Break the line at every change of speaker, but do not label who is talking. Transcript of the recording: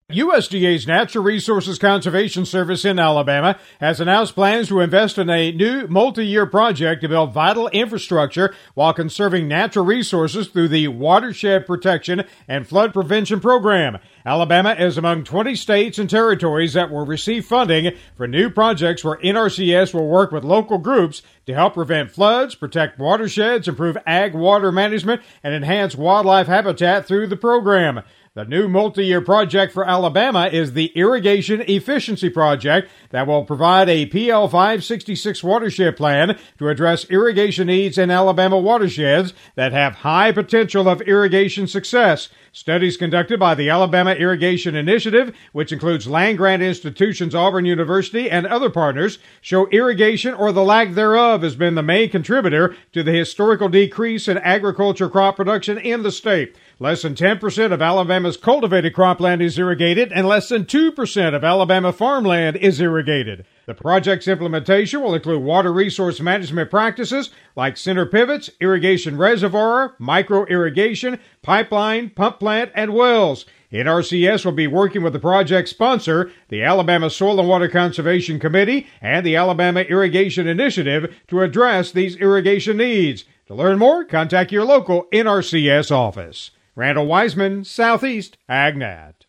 USDA's Natural Resources Conservation Service in Alabama has announced plans to invest in a new multi-year project to build vital infrastructure while conserving natural resources through the Watershed Protection and Flood Prevention Program. Alabama is among 20 states and territories that will receive funding for new projects where NRCS will work with local groups to help prevent floods, protect watersheds, improve ag water management, and enhance wildlife habitat through the program. The new multi-year project for Alabama is the Irrigation Efficiency Project that will provide a PL 566 watershed plan to address irrigation needs in Alabama watersheds that have high potential of irrigation success. Studies conducted by the Alabama Irrigation Initiative, which includes land-grant institutions Auburn University and other partners, show irrigation or the lack thereof has been the main contributor to the historical decrease in agriculture crop production in the state. Less than 10% of Alabama's cultivated cropland is irrigated, and less than 2% of Alabama farmland is irrigated. The project's implementation will include water resource management practices like center pivots, irrigation reservoir, micro-irrigation, pipeline, pump plant, and wells. NRCS will be working with the project sponsor, the Alabama Soil and Water Conservation Committee, and the Alabama Irrigation Initiative to address these irrigation needs. To learn more, contact your local NRCS office. Randall Wiseman, Southeast AgNet.